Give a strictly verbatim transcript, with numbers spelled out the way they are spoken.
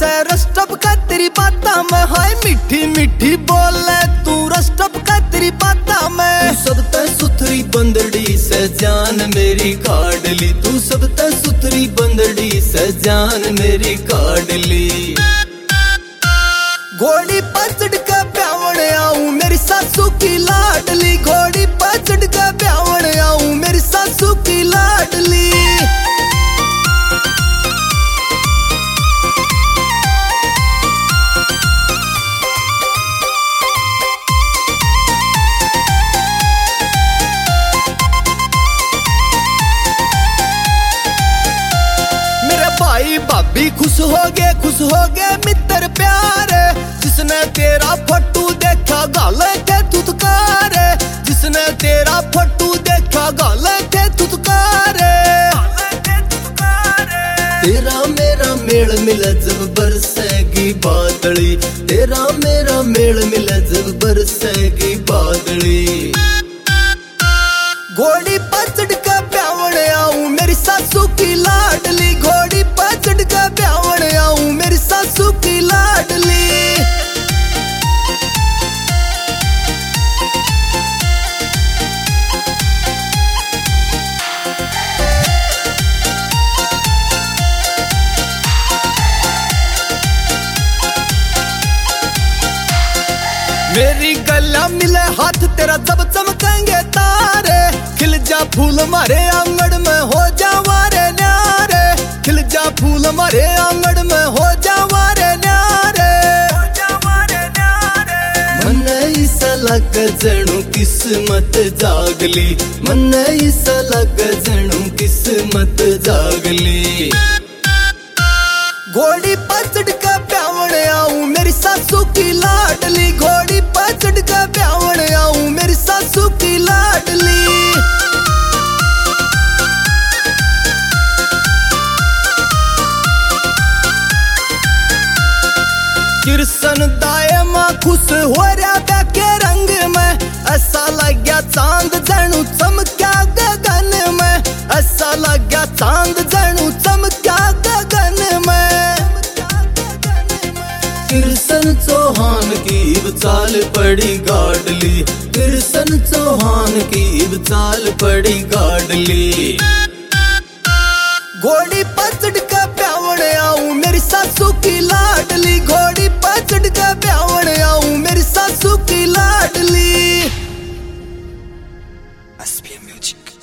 से रस्टप का तेरी बाता में, हाय मीठी मीठी बोले तू रस्टप का तेरी बाता में। तू सब ते सुथरी बंदड़ी से जान मेरी काट ली, तू सब ते सुथरी बंदड़ी से जान मेरी काट ली। घोड़ी पचड़ के ब्यावण आऊं मेरी सासू की लाडली, घोड़ी पचड़ के ब्यावण आऊं मेरी सासू की लाडली। मेरे भाई भाभी खुश हो गए, खुश हो गए मित्र प्यारे, जिसने तेरा फट्टू देखा गाले थे तुतकारे, जिसने तेरा फट्टू देखा गाले थे तुतकारे। तेरा मेरा मेल मिला जब बरसेगी बादली, तेरा मेरा मेल मिला जब बरसेगी बादली। घोड़ी पचड़ के ब्यावण आऊं मेरी सासू की लाडली, घोड़ी पचड़ के ब्यावण आऊं मेरी सासू की लाडली। मेरी गला मिले हाथ तेरा जब चमकेंगे तारे, खिल जा फूल मारे आंगन में हो जावारे न्यारे, खिल जा फूल मारे आंगन में हो जावारे न्यारे। मन ऐसा लग जणू किस्मत जागली, मन ऐसा लग जणू किस्मत जागली। घोड़ी पचड़ के ब्यावण आऊं मेरी सासू की लाडली, घोड़ी पचड़ के ब्यावण आऊं मेरी सासू की लाडली। कृष्ण दाए मां खुश हो रहा के रंग में, ऐसा लग गया चांद जणू चमक्या गगन में, ऐसा लग गया चांद जणू चमक्या गगन में। कृष्ण चौहान की चाल पड़ी गाडली, कृष्ण चौहान की चाल पड़ी गाडली। घोड़ी पचड़ के ब्यावण आऊं मेरी सासू की लाडली, घोड़ी पचड़ के ब्यावण आऊं मेरी सासू की लाडली। S P M music.